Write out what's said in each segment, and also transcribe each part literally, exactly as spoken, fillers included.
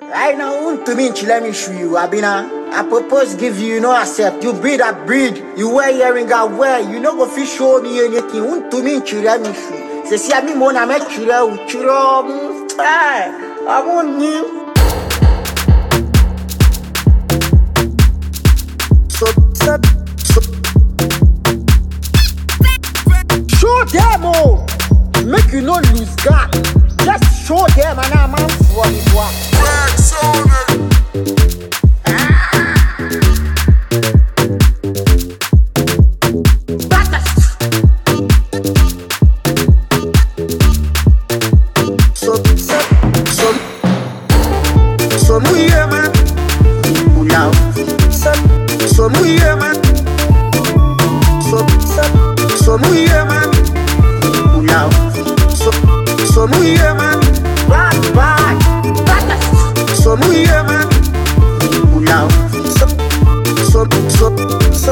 Right now, want to me, let me show you. Abina, I propose give you, you know, accept. You breed a breed. You wear earring, I wear. You know, go fish show me anything. Want to me, let me show you. Say, see, I mean, when I make chiro, chiro, I want you. So, so, so. Show them all. Make you not lose God. Just show them and I'm out for it. Wax on it. So, so, so, so, we are man. Now, so, so, we are man. So, so, so, we are man. Now, so, so, we are man. Bye, bye. So, we are man. Now, so, so, so, so.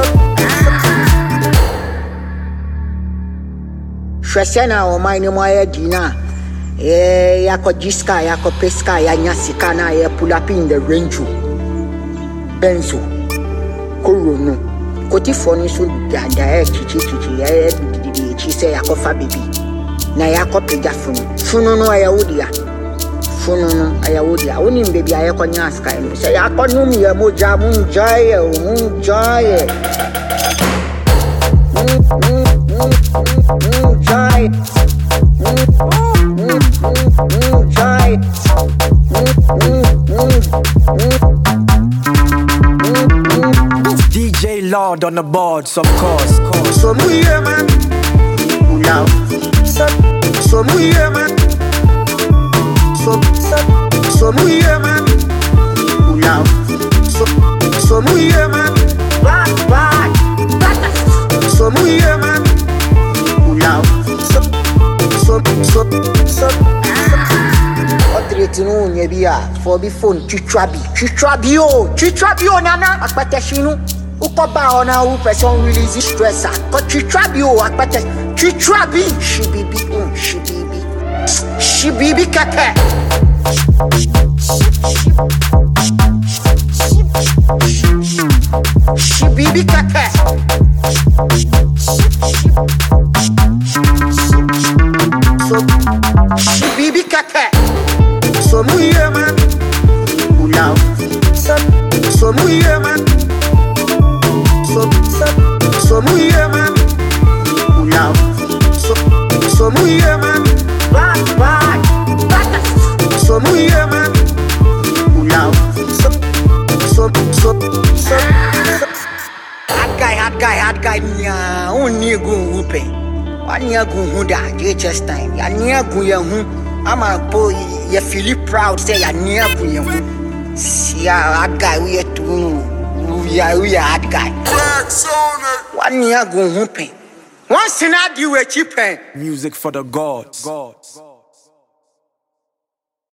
Shwesena o mine mo ya dina. Eh, yako jiska, yako peska, ya nyasika na ya pull up in the range. Benzo, Korono, Koti Foni so da da chichi chichi ya di chi say yako fa baby. Na yako pega funu. Funu no aya wodia. Funu no aya wodia. Oni baby ayako nyaska eno. Say yako no mi ya moja munjaye, munjaye. Munjaye. Munjaye. D J Lord on the boards, of course. So we are man. Now, so so we are man. So so so we are man. Now, so so we are man. Bye bye. So we are man. Now, so so so so. Otretinu nyebia for be phone chitrabi chitrabi o chitrabi o nana akpete shinu. Ukoba ona u person release stress ko chitrabi o akpete chitrabi shibibi um shibibi shibibi kaka shibibi kaka so shibibi kaka so muye man now so so muye man so so so muye man now so so muye man bye bye so muye man now so so so so hard guy hard guy hard guy nya onni gun wupe wanya gun huda just time ya nya gun ya hu ama boy you feel proud say ya nya gun ya hu see hard guy we too we are we are hard guy. Wax on it. One year go hooping. Once in a do a cheap Music for the gods. gods.